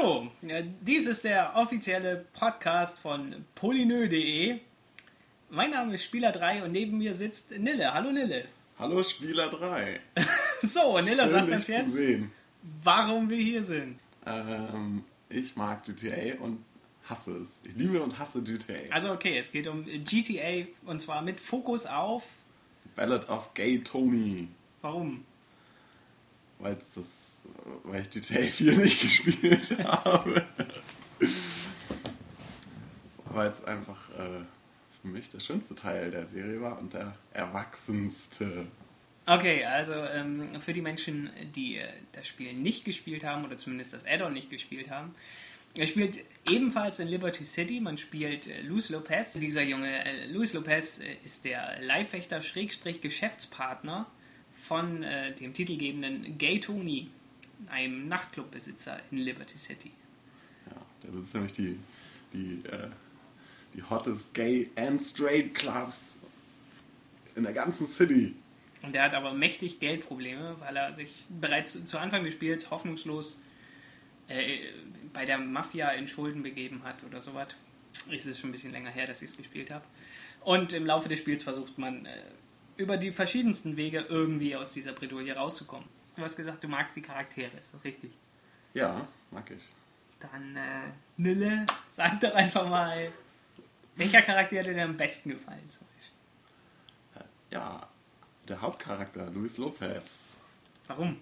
Hallo, dies ist der offizielle Podcast von polynö.de. Mein Name ist Spieler3 und neben mir sitzt Nille. Hallo Nille. Hallo Spieler3. So, Nille sagt Schön, uns dich zu jetzt, sehen. warum wir hier sind. Ich mag GTA und hasse es. Ich liebe und hasse GTA. Also okay, es geht um GTA und zwar mit Fokus auf... Ballad of Gay Tony. Warum? Weil ich GTA 4 nicht gespielt habe. Weil es einfach für mich der schönste Teil der Serie war und der erwachsenste. Okay, also für die Menschen, die das Spiel nicht gespielt haben oder zumindest das Add-on nicht gespielt haben, er spielt ebenfalls in Liberty City, man spielt Luis Lopez. Dieser junge Luis Lopez ist der Leibwächter / Geschäftspartner von dem titelgebenden Gay Tony, einem Nachtclubbesitzer in Liberty City. Ja, der besitzt nämlich die hottest Gay and Straight Clubs in der ganzen City. Und der hat aber mächtig Geldprobleme, weil er sich bereits zu Anfang des Spiels hoffnungslos bei der Mafia in Schulden begeben hat oder sowas. Es ist schon ein bisschen länger her, dass ich es gespielt habe. Und im Laufe des Spiels versucht man über die verschiedensten Wege irgendwie aus dieser Bredouille rauszukommen. Du hast gesagt, du magst die Charaktere, ist das richtig? Ja, mag ich. Dann, Nille, sag doch einfach mal, welcher Charakter hat dir denn am besten gefallen? Zum Beispiel? Ja, der Hauptcharakter, Luis Lopez. Warum?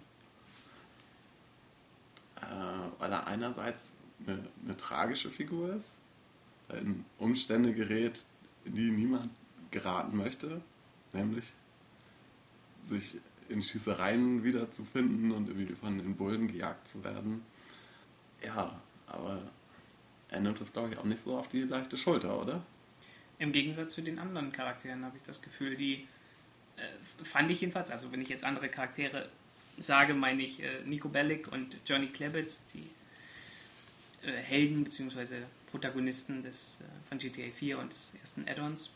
Weil er einerseits eine tragische Figur ist, in Umstände gerät, in die niemand geraten möchte, nämlich sich in Schießereien wiederzufinden und irgendwie von den Bullen gejagt zu werden. Ja, aber er nimmt das, glaube ich, auch nicht so auf die leichte Schulter, oder? Im Gegensatz zu den anderen Charakteren habe ich das Gefühl, die fand ich jedenfalls, also wenn ich jetzt andere Charaktere sage, meine ich Nico Bellic und Johnny Klebitz, die Helden bzw. Protagonisten von GTA 4 und des ersten Add-ons,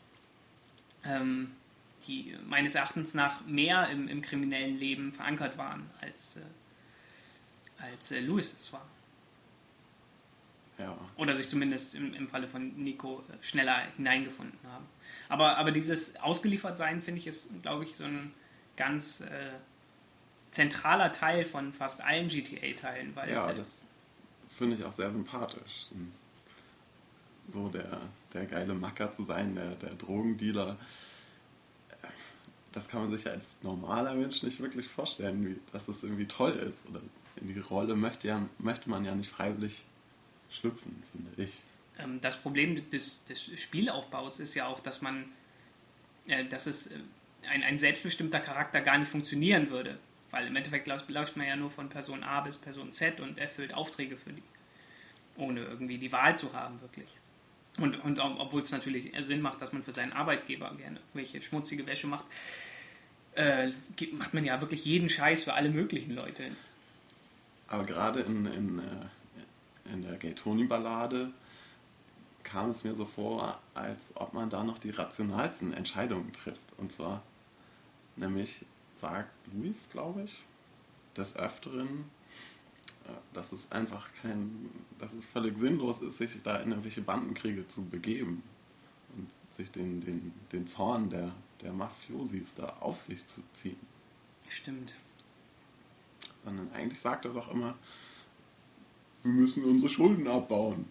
die meines Erachtens nach mehr im kriminellen Leben verankert waren, als Louis es war. Ja. Oder sich zumindest im Falle von Nico schneller hineingefunden haben. Aber dieses Ausgeliefertsein, finde ich, ist, glaube ich, so ein ganz zentraler Teil von fast allen GTA-Teilen. Weil, ja, das finde ich auch sehr sympathisch. So der geile Macker zu sein, der Drogendealer. Das kann man sich ja als normaler Mensch nicht wirklich vorstellen, dass das irgendwie toll ist. Oder in die Rolle möchte man ja nicht freiwillig schlüpfen, finde ich. Das Problem des Spielaufbaus ist ja auch, dass es ein selbstbestimmter Charakter gar nicht funktionieren würde. Weil im Endeffekt läuft man ja nur von Person A bis Person Z und erfüllt Aufträge für die. Ohne irgendwie die Wahl zu haben, wirklich. Und obwohl es natürlich Sinn macht, dass man für seinen Arbeitgeber gerne irgendwelche schmutzige Wäsche macht, macht man ja wirklich jeden Scheiß für alle möglichen Leute. Aber gerade in der Gay Tony-Ballade kam es mir so vor, als ob man da noch die rationalsten Entscheidungen trifft. Und zwar, nämlich sagt Luis, glaube ich, des Öfteren, dass es einfach dass es völlig sinnlos ist, sich da in irgendwelche Bandenkriege zu begeben und sich den Zorn der Mafiosis da auf sich zu ziehen. Stimmt. Sondern eigentlich sagt er doch immer, wir müssen unsere Schulden abbauen.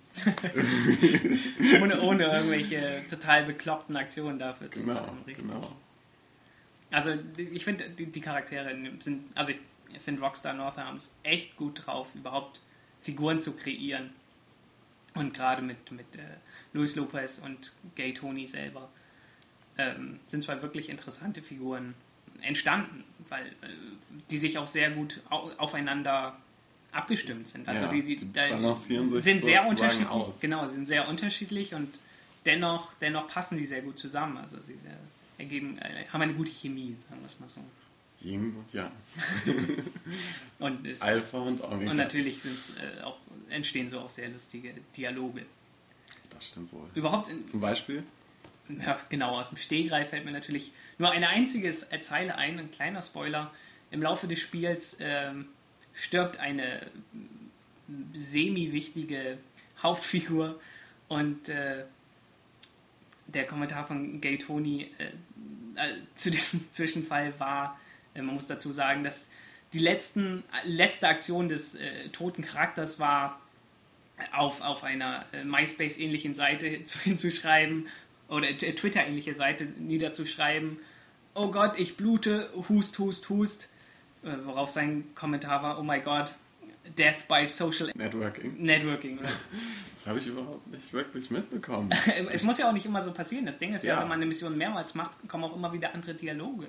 ohne irgendwelche total bekloppten Aktionen dafür zu machen. Richtig. Genau. Also ich finde, die Charaktere sind, also ich finde Rockstar North haben es echt gut drauf, überhaupt Figuren zu kreieren. Und gerade mit Luis Lopez und Gay Tony selber sind zwei wirklich interessante Figuren entstanden, weil die sich auch sehr gut aufeinander abgestimmt sind. Also ja, die balancieren sich sind sehr unterschiedlich. Aus. Genau, sind sehr unterschiedlich und dennoch passen die sehr gut zusammen. Also sie haben eine gute Chemie, sagen wir es mal so. Yin und Yang. Und Alpha und Omega. Und natürlich entstehen so auch sehr lustige Dialoge. Das stimmt wohl. Überhaupt zum Beispiel? Ja, genau, aus dem Stegreif fällt mir natürlich nur eine einzige Zeile ein kleiner Spoiler. Im Laufe des Spiels stirbt eine semi-wichtige Hauptfigur. Und der Kommentar von Gay Tony zu diesem Zwischenfall war, man muss dazu sagen, dass die letzte Aktion des toten Charakters war, auf einer MySpace-ähnlichen Seite hinzuschreiben oder Twitter-ähnliche Seite niederzuschreiben: Oh Gott, ich blute, hust, hust, hust. Worauf sein Kommentar war: Oh my God, Death by Social Networking. Oder? Das habe ich überhaupt nicht wirklich mitbekommen. Es muss ja auch nicht immer so passieren. Das Ding ist ja, wenn man eine Mission mehrmals macht, kommen auch immer wieder andere Dialoge.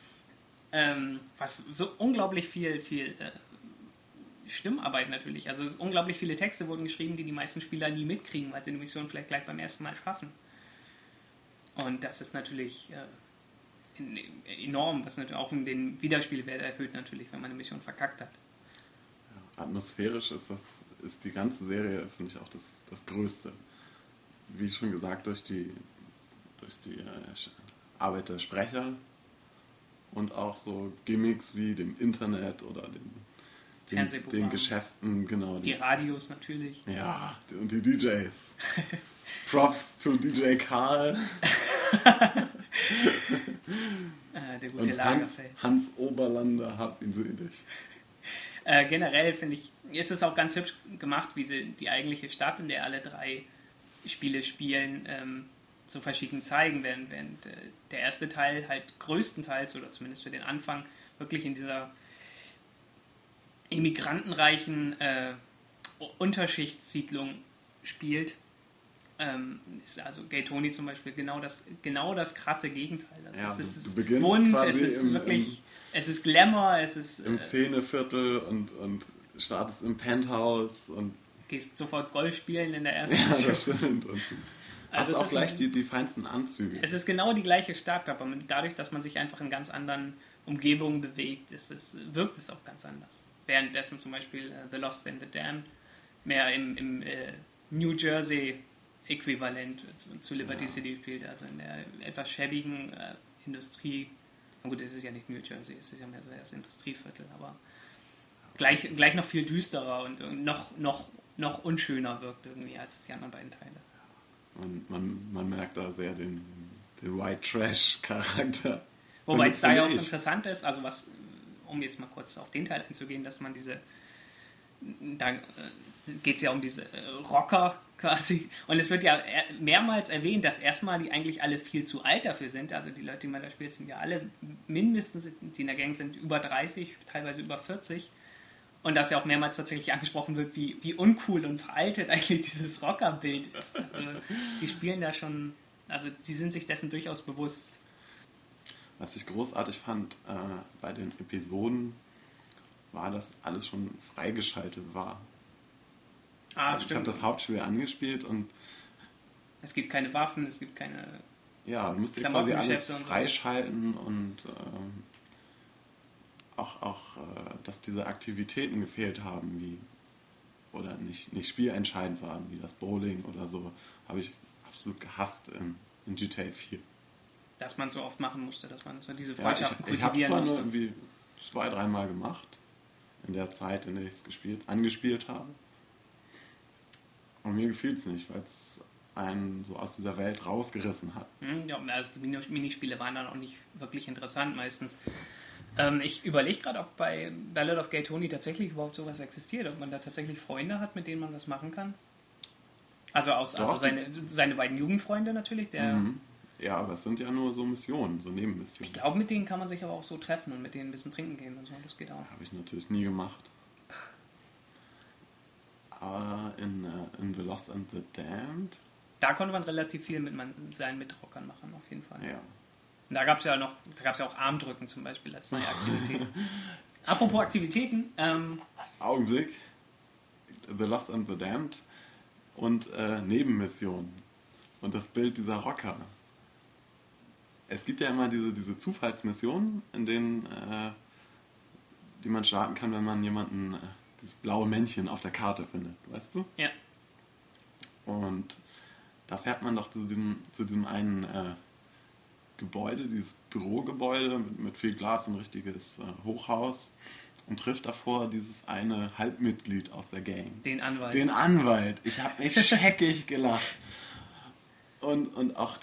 Was so unglaublich viel Stimmarbeit natürlich. Also unglaublich viele Texte wurden geschrieben, die meisten Spieler nie mitkriegen, weil sie eine Mission vielleicht gleich beim ersten Mal schaffen. Und das ist natürlich enorm, was natürlich auch den Wiederspielwert erhöht natürlich, wenn man eine Mission verkackt hat. Ja, atmosphärisch ist die ganze Serie, finde ich, auch das Größte. Wie schon gesagt, durch die Arbeit der Sprecher und auch so Gimmicks wie dem Internet oder den Geschäften, genau. Die Radios natürlich. Ja, und die DJs. Props zu DJ Karl. Der gute und Lagerfeld. Hans Oberlander, hab ihn selig. Generell finde ich, ist es auch ganz hübsch gemacht, wie sie die eigentliche Stadt, in der alle 3 Spiele spielen, so verschieden zeigen, während der erste Teil halt größtenteils, oder zumindest für den Anfang, wirklich in dieser immigrantenreichen Unterschichtssiedlung spielt. Ist also Gay Tony zum Beispiel genau das krasse Gegenteil. Also ja, es ist bunt, es ist wirklich, es ist Glamour, es ist im Szeneviertel und startest im Penthouse und gehst sofort Golf spielen in der ersten Mission. Das stimmt. Und also hast auch gleich die feinsten Anzüge. Es ist genau die gleiche Stadt, aber dadurch, dass man sich einfach in ganz anderen Umgebungen bewegt, wirkt es auch ganz anders. Währenddessen zum Beispiel The Lost and the Damned mehr im New Jersey Äquivalent zu Liberty City spielt, also in der etwas schäbigen Industrie. Na gut, es ist ja nicht New Jersey, es ist ja mehr so das Industrieviertel, aber gleich noch viel düsterer und noch unschöner wirkt irgendwie als die anderen beiden Teile. Und man merkt da sehr den White Trash Charakter. Wobei es da ja auch interessant ist, also um jetzt mal kurz auf den Teil einzugehen, dass man da geht es ja um diese Rocker quasi, und es wird ja mehrmals erwähnt, dass erstmal die eigentlich alle viel zu alt dafür sind, also die Leute, die man da spielt, sind ja alle mindestens, die in der Gang sind, über 30, teilweise über 40, und dass ja auch mehrmals tatsächlich angesprochen wird, wie uncool und veraltet eigentlich dieses Rockerbild ist. Also, die spielen da schon, also die sind sich dessen durchaus bewusst. Was ich großartig fand bei den Episoden, war, dass alles schon freigeschaltet war. Also ich habe das Hauptspiel angespielt und es gibt keine Waffen, es gibt keine... Ja, du musst dir quasi alles freischalten und auch dass diese Aktivitäten gefehlt haben, oder nicht spielentscheidend waren, wie das Bowling oder so, habe ich absolut gehasst in GTA 4. Dass man es so oft machen musste, dass man so diese Freundschaften kultivieren musste. Ich habe es zwar nur irgendwie 2-3 Mal gemacht, in der Zeit, in der ich es angespielt habe. Und mir gefiel es nicht, weil es einen so aus dieser Welt rausgerissen hat. Ja, also die Minispiele waren dann auch nicht wirklich interessant meistens. Ich überlege gerade, ob bei Ballad of Gay Tony tatsächlich überhaupt sowas existiert, ob man da tatsächlich Freunde hat, mit denen man was machen kann. Also seine beiden Jugendfreunde natürlich, Ja, aber es sind ja nur so Missionen, so Nebenmissionen. Ich glaube, mit denen kann man sich aber auch so treffen und mit denen ein bisschen trinken gehen und so, das geht auch. Habe ich natürlich nie gemacht. Aber in The Lost and the Damned... Da konnte man relativ viel mit seinen Mitrockern machen, auf jeden Fall. Ja. Und da gab es ja auch Armdrücken zum Beispiel als neue Aktivität. Apropos Aktivitäten. Augenblick. The Lost and the Damned und Nebenmissionen. Und das Bild dieser Rocker. Es gibt ja immer diese Zufallsmissionen, in denen die man starten kann, wenn man jemanden, dieses blaue Männchen auf der Karte findet, weißt du? Ja. Und da fährt man doch zu diesem einen Gebäude, dieses Bürogebäude mit viel Glas, ein richtiges Hochhaus. und trifft davor dieses eine Halbmitglied aus der Gang. Den Anwalt. Den Anwalt. Ich habe mich scheckig gelacht. Und auch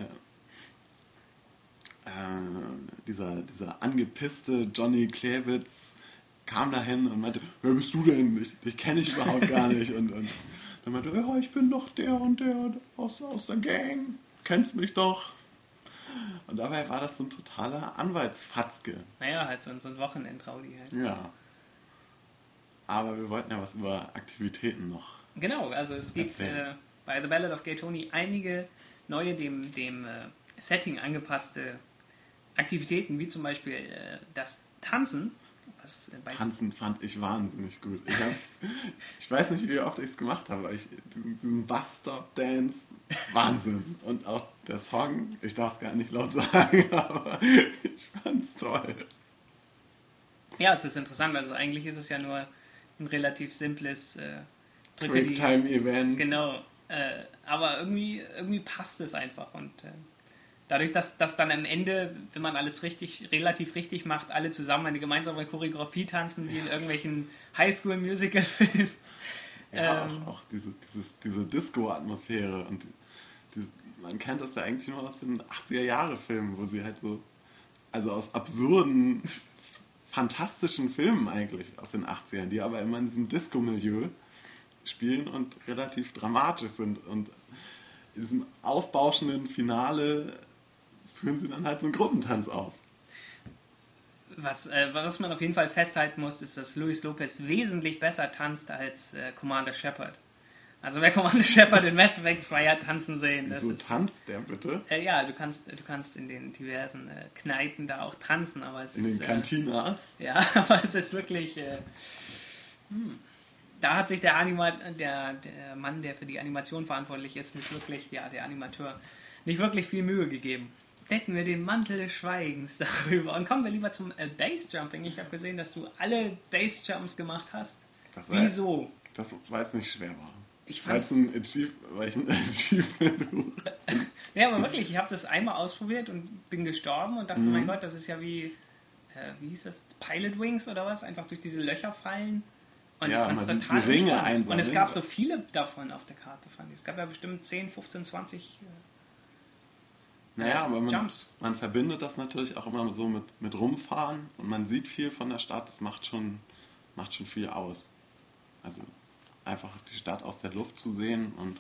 dieser angepisste Johnny Klewitz kam dahin und meinte, wer bist du denn? Dich kenne ich überhaupt gar nicht. Und dann meinte, ja, ich bin doch der und der aus der Gang. Kennst mich doch. Und dabei war das so ein totaler Anwaltsfatzke. Naja, halt so ein Wochenendraudi halt. Ja. Aber wir wollten ja was über Aktivitäten noch. Genau, also es gibt bei The Ballad of Gay Tony einige neue, dem Setting angepasste Aktivitäten, wie zum Beispiel das Tanzen. Tanzen fand ich wahnsinnig gut. Ich weiß nicht, wie oft ich es gemacht habe, aber diesen Bus-Stop-Dance, Wahnsinn. Und auch der Song, ich darf es gar nicht laut sagen, aber ich fand es toll. Ja, es ist interessant, also eigentlich ist es ja nur ein relativ simples Quicktime-Event. Genau, aber irgendwie passt es einfach und dadurch, dass dann am Ende, wenn man alles relativ richtig macht, alle zusammen eine gemeinsame Choreografie tanzen, wie in irgendwelchen Highschool-Musical-Filmen. Ja, auch diese Disco-Atmosphäre. Und man kennt das ja eigentlich nur aus den 80er-Jahre-Filmen, wo sie halt so, also aus absurden, fantastischen Filmen eigentlich aus den 80ern, die aber immer in diesem Disco-Milieu spielen und relativ dramatisch sind. Und in diesem aufbauschenden Finale führen sie dann halt so einen Gruppentanz auf. Was man auf jeden Fall festhalten muss, ist, dass Luis Lopez wesentlich besser tanzt als Commander Shepard. Also wer Commander Shepard in Mass Effect 2 hat tanzen sehen. Wieso tanzt der bitte? Ja, du kannst in den diversen Kneipen da auch tanzen, aber es ist... In den Cantinas? Ja, aber es ist wirklich... Da hat sich der Mann, der für die Animation verantwortlich ist, der Animateur, nicht wirklich viel Mühe gegeben. Decken wir den Mantel des Schweigens darüber. Und kommen wir lieber zum Bassjumping. Ich habe gesehen, dass du alle Bassjumps gemacht hast. Wieso? Das war jetzt nicht schwer war. Weil ich ein Achievement. Ja, aber wirklich, ich habe das einmal ausprobiert und bin gestorben und dachte, mein Gott, das ist ja wie hieß das? Pilot Wings oder was? Einfach durch diese Löcher fallen. Und ja, ich fand es total die Ringe spannend. Und es gab so viele davon auf der Karte, fand ich. Es gab ja bestimmt 10, 15, 20 naja, aber Jumps. Man verbindet das natürlich auch immer so mit Rumfahren und man sieht viel von der Stadt, das macht schon viel aus. Also einfach die Stadt aus der Luft zu sehen und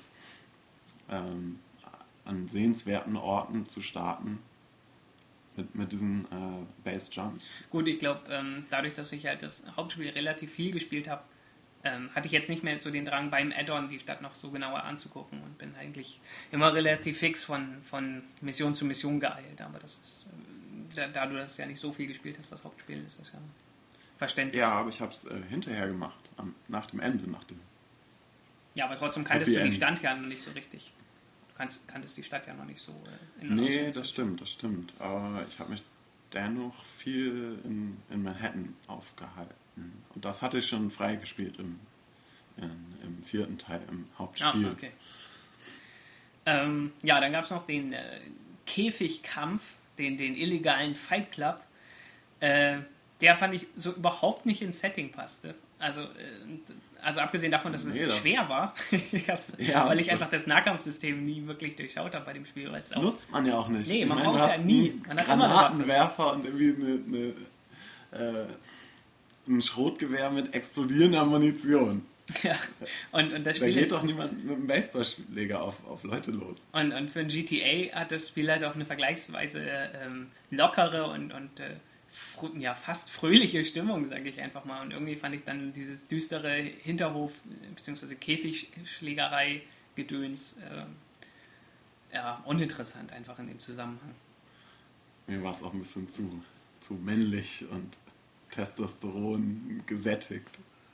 an sehenswerten Orten zu starten mit diesen Bassjumps. Gut, ich glaube, dadurch, dass ich halt das Hauptspiel relativ viel gespielt habe, hatte ich jetzt nicht mehr so den Drang, beim Add-on die Stadt noch so genauer anzugucken und bin eigentlich immer relativ fix von Mission zu Mission geeilt. Aber das ist, da du das ja nicht so viel gespielt hast, das Hauptspiel, ist das ja verständlich. Ja, aber ich habe es hinterher gemacht, nach dem Ende. Ja, aber trotzdem kanntest du die Stadt ja noch nicht so richtig. Du kanntest die Stadt ja noch nicht so. Nee, das stimmt. Aber ich habe mich dennoch viel in Manhattan aufgehalten. Und das hatte ich schon freigespielt im 4. Teil, im Hauptspiel. Ah, okay. Ja, dann gab es noch den Käfigkampf, den illegalen Fight Club. Der fand ich so überhaupt nicht ins Setting passte. Also abgesehen davon, dass es schwer war, weil ich einfach das Nahkampfsystem nie wirklich durchschaut habe bei dem Spiel. Nutzt man ja auch nicht. Nee, man braucht es ja nie. Man hat Granatenwerfer und irgendwie ein Schrotgewehr mit explodierender Munition. Ja, und das Spiel da geht doch niemand mit einem Baseballschläger auf Leute los. Und für ein GTA hat das Spiel halt auch eine vergleichsweise lockere und fast fröhliche Stimmung, sage ich einfach mal. Und irgendwie fand ich dann dieses düstere Hinterhof- bzw. Käfigschlägerei-Gedöns uninteressant einfach in dem Zusammenhang. Mir war es auch ein bisschen zu männlich und Testosteron gesättigt.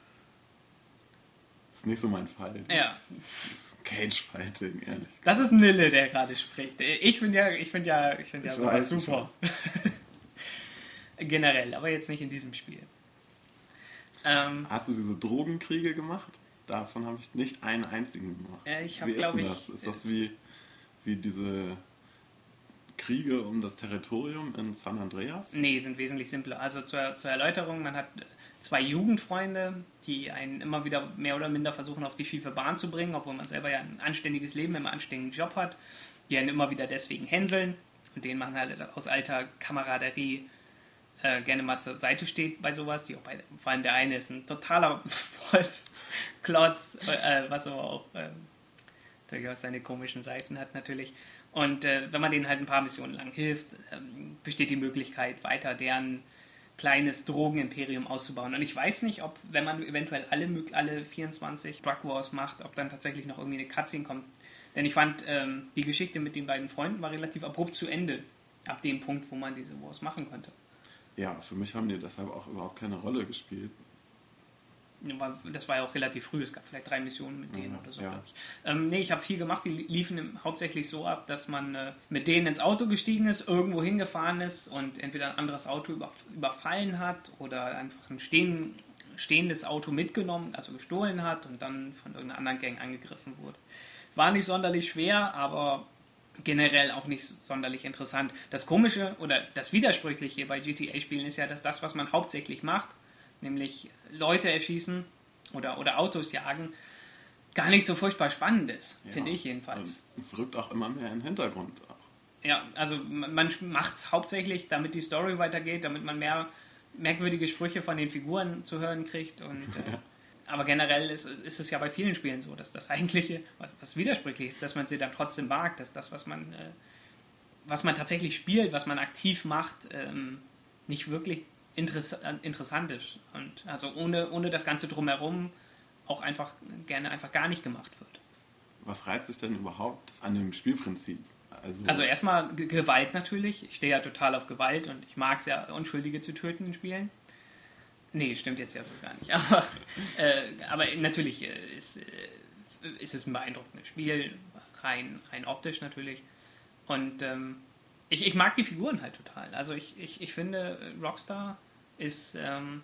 Das ist nicht so mein Fall. Ja. Das ist Cage-Fighting, ehrlich. Das ist Nille, der gerade spricht. Ich finde ja sowas super. Generell, aber jetzt nicht in diesem Spiel. Hast du diese Drogenkriege gemacht? Davon habe ich nicht einen einzigen gemacht. Ich habe, glaube ich... Ist das wie diese Kriege um das Territorium in San Andreas? Nee, sind wesentlich simpler. Also zur Erläuterung, man hat 2 Jugendfreunde, die einen immer wieder mehr oder minder versuchen, auf die schiefe Bahn zu bringen, obwohl man selber ja ein anständiges Leben, einen anständigen Job hat, die einen immer wieder deswegen hänseln und denen man halt aus alter Kameraderie gerne mal zur Seite steht bei sowas. Vor allem der eine ist ein totaler Holzklotz, was aber auch durchaus seine komischen Seiten hat natürlich. Und wenn man denen halt ein paar Missionen lang hilft, besteht die Möglichkeit, weiter deren kleines Drogenimperium auszubauen. Und ich weiß nicht, ob, wenn man eventuell alle 24 Drug Wars macht, ob dann tatsächlich noch irgendwie eine Cutscene kommt. Denn ich fand, die Geschichte mit den beiden Freunden war relativ abrupt zu Ende, ab dem Punkt, wo man diese Wars machen konnte. Ja, für mich haben die deshalb auch überhaupt keine Rolle gespielt. Das war ja auch relativ früh, es gab vielleicht 3 Missionen mit denen oder so, glaube ich. Ich habe viel gemacht, die liefen hauptsächlich so ab, dass man mit denen ins Auto gestiegen ist, irgendwo hingefahren ist und entweder ein anderes Auto überfallen hat oder einfach ein stehendes Auto mitgenommen, also gestohlen hat und dann von irgendeiner anderen Gang angegriffen wurde. War nicht sonderlich schwer, aber generell auch nicht sonderlich interessant. Das Komische oder das Widersprüchliche bei GTA-Spielen ist ja, dass das, was man hauptsächlich macht, nämlich Leute erschießen oder Autos jagen, gar nicht so furchtbar spannend ist, finde ich jedenfalls. Es rückt auch immer mehr in den Hintergrund. Ja, also man macht es hauptsächlich, damit die Story weitergeht, damit man mehr merkwürdige Sprüche von den Figuren zu hören kriegt. Aber generell ist es ja bei vielen Spielen so, dass das eigentliche, was widersprüchlich ist, dass man sie dann trotzdem mag, dass das, was man tatsächlich spielt, was man aktiv macht, nicht wirklich interessant ist und also ohne das Ganze drumherum auch einfach gar nicht gemacht wird. Was reizt sich denn überhaupt an dem Spielprinzip? Also erstmal Gewalt natürlich. Ich stehe ja total auf Gewalt und ich mag es ja, Unschuldige zu töten in Spielen. Nee, stimmt jetzt ja so gar nicht. Aber natürlich ist es ein beeindruckendes Spiel, rein optisch natürlich. Und ich mag die Figuren halt total. Also ich finde, Rockstar ist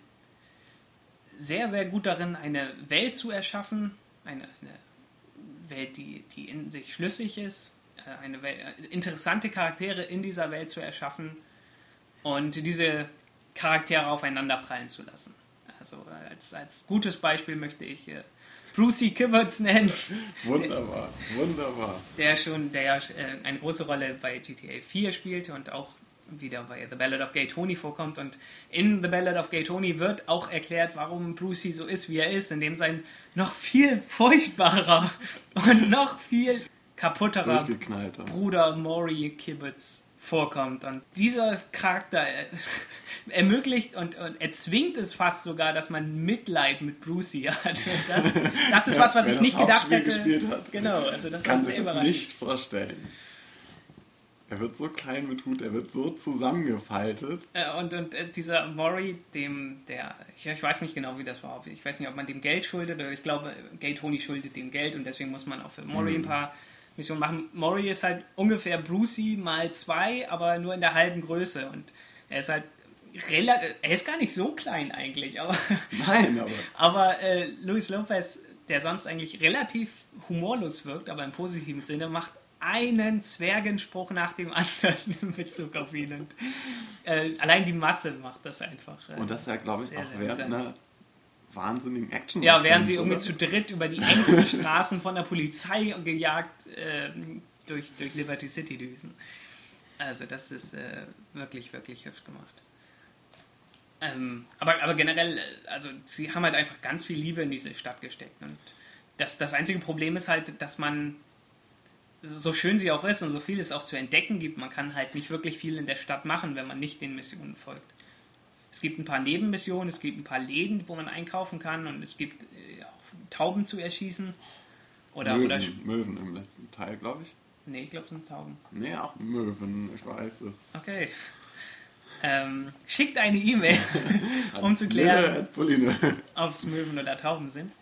sehr, sehr gut darin, eine Welt zu erschaffen, eine Welt, die in sich schlüssig ist, interessante Charaktere in dieser Welt zu erschaffen und diese Charaktere aufeinander prallen zu lassen. Also als gutes Beispiel möchte ich Brucey Kibberts nennen. Wunderbar. Der ja eine große Rolle bei GTA 4 spielte und auch wieder bei The Ballad of Gay Tony vorkommt. Und in The Ballad of Gay Tony wird auch erklärt, warum Brucey so ist, wie er ist, indem sein noch viel furchtbarer und noch viel kaputterer Bruder Maury Kibberts vorkommt. Und dieser Charakter ermöglicht und erzwingt es fast sogar, dass man Mitleid mit Brucey hat. Und das ist was ich nicht gedacht hätte. Gespielt hat, genau, also das kann war sich sehr das überraschend. nicht vorstellen. Er wird so klein mit Hut, er wird so zusammengefaltet. Und dieser Maury, ich weiß nicht genau, wie das war. Ich weiß nicht, ob man dem Geld schuldet, oder ich glaube, Gay Tony schuldet dem Geld und deswegen muss man auch für Maury ein paar Missionen machen. Maury ist halt ungefähr Brucey mal 2, aber nur in der halben Größe und er ist halt er ist gar nicht so klein eigentlich. Nein, aber Luis Lopez, der sonst eigentlich relativ humorlos wirkt, aber im positiven Sinne, macht einen Zwergenspruch nach dem anderen in Bezug auf ihn. Und allein die Masse macht das einfach. Und das ja, glaube ich, sehr, auch sehr während einer wahnsinnigen Action. Ja, während sie irgendwie zu dritt über die engsten Straßen von der Polizei gejagt durch Liberty City düsen. Also das ist wirklich, wirklich hübsch gemacht. Aber generell, also sie haben halt einfach ganz viel Liebe in diese Stadt gesteckt. Und das einzige Problem ist halt, dass man, so schön sie auch ist und so viel es auch zu entdecken gibt, man kann halt nicht wirklich viel in der Stadt machen, wenn man nicht den Missionen folgt. Es gibt ein paar Nebenmissionen, es gibt ein paar Läden, wo man einkaufen kann und es gibt auch Tauben zu erschießen. Möwen im letzten Teil, glaube ich. Nee, ich glaube, es sind Tauben. Nee, auch Möwen, ich weiß es. Okay. Schickt eine E-Mail, um zu klären, ob es Möwen oder Tauben sind.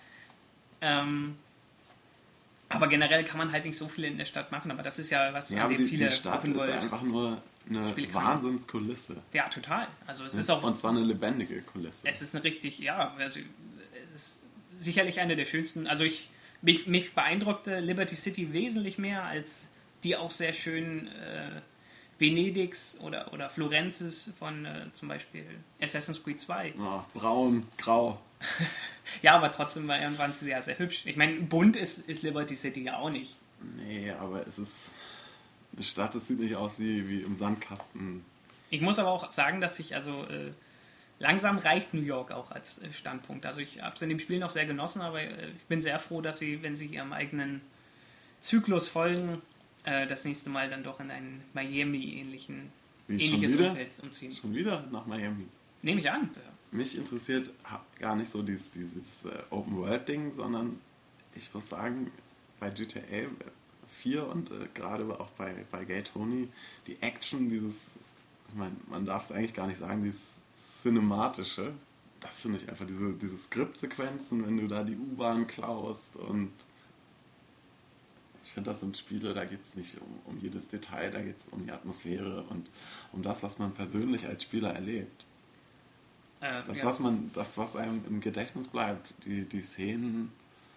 Aber generell kann man halt nicht so viel in der Stadt machen, aber das ist ja was, an dem viele die Stadt ist ja einfach nur eine Wahnsinnskulisse. Ja, total. Also es ist auch, und zwar eine lebendige Kulisse. Es ist eine richtig, also es ist sicherlich eine der schönsten, also mich beeindruckte Liberty City wesentlich mehr als die auch sehr schönen Venedigs oder Florenzes von zum Beispiel Assassin's Creed 2. Oh, braun, grau. Ja, aber trotzdem waren sie sehr, sehr hübsch. Ich meine, bunt ist Liberty City ja auch nicht. Nee, aber es ist eine Stadt, das sieht nicht aus wie im Sandkasten. Ich muss aber auch sagen, dass langsam reicht New York auch als Standpunkt. Also ich habe es in dem Spiel noch sehr genossen, aber ich bin sehr froh, dass sie, wenn sie ihrem eigenen Zyklus folgen, das nächste Mal dann doch in ein ähnliches Umfeld umziehen. Schon wieder nach Miami? Nehme ich an. Mich interessiert gar nicht so dieses Open-World-Ding, sondern ich muss sagen, bei GTA 4 und gerade auch bei Gay Tony, die Action, ich meine, man darf es eigentlich gar nicht sagen, dieses Cinematische, das finde ich einfach, diese Skriptsequenzen, wenn du da die U-Bahn klaust, und ich finde, das sind Spiele, da geht es nicht um jedes Detail, da geht es um die Atmosphäre und um das, was man persönlich als Spieler erlebt. Was einem im Gedächtnis bleibt, die Szenen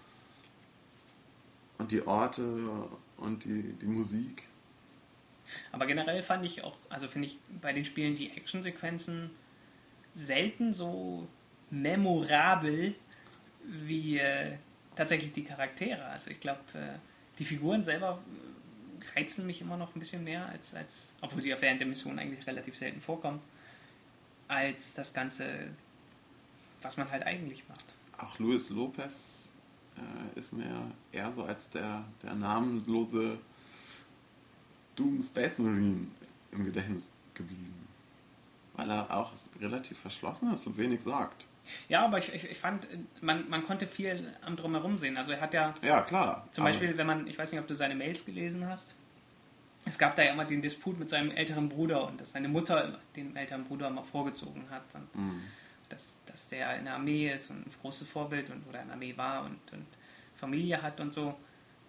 und die Orte und die Musik. Aber generell finde ich bei den Spielen die Actionsequenzen selten so memorabel wie tatsächlich die Charaktere. Also ich glaube, die Figuren selber reizen mich immer noch ein bisschen mehr, als obwohl sie ja während der Mission eigentlich relativ selten vorkommen, als das Ganze, was man halt eigentlich macht. Auch Luis Lopez ist mir eher so als der namenlose Doom Space Marine im Gedächtnis geblieben. Weil er auch relativ verschlossen ist und wenig sagt. Ja, aber ich fand, man konnte viel am Drumherum sehen. Also er hat ja... Ja, klar. Zum Beispiel, ich weiß nicht, ob du seine Mails gelesen hast. Es gab da ja immer den Disput mit seinem älteren Bruder und dass seine Mutter den älteren Bruder immer vorgezogen hat. Und dass der in der Armee ist und ein großes Vorbild oder in der Armee war und Familie hat und so.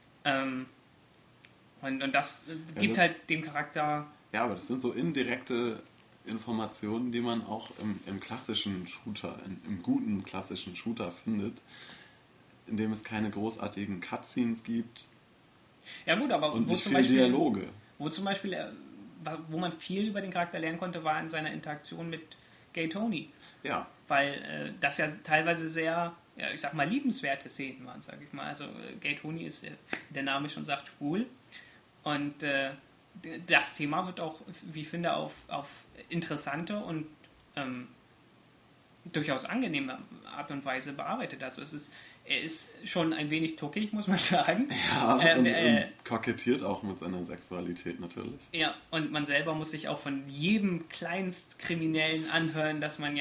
Und das gibt halt dem Charakter... Ja, aber das sind so indirekte Informationen, die man auch im klassischen Shooter, im guten klassischen Shooter findet, in dem es keine großartigen Cutscenes gibt. Ja gut, aber und nicht viel Dialoge. Wo man viel über den Charakter lernen konnte, war in seiner Interaktion mit Gay Tony. Ja. Weil das ja teilweise sehr, ich sag mal, liebenswerte Szenen waren, sag ich mal. Also Gay Tony ist, der Name schon sagt, schwul. Und das Thema wird auch, wie ich finde, auf interessante und durchaus angenehme Art und Weise bearbeitet. Also er ist schon ein wenig tuckig, muss man sagen. Ja, und kokettiert auch mit seiner Sexualität natürlich. Ja, und man selber muss sich auch von jedem Kleinstkriminellen anhören, dass man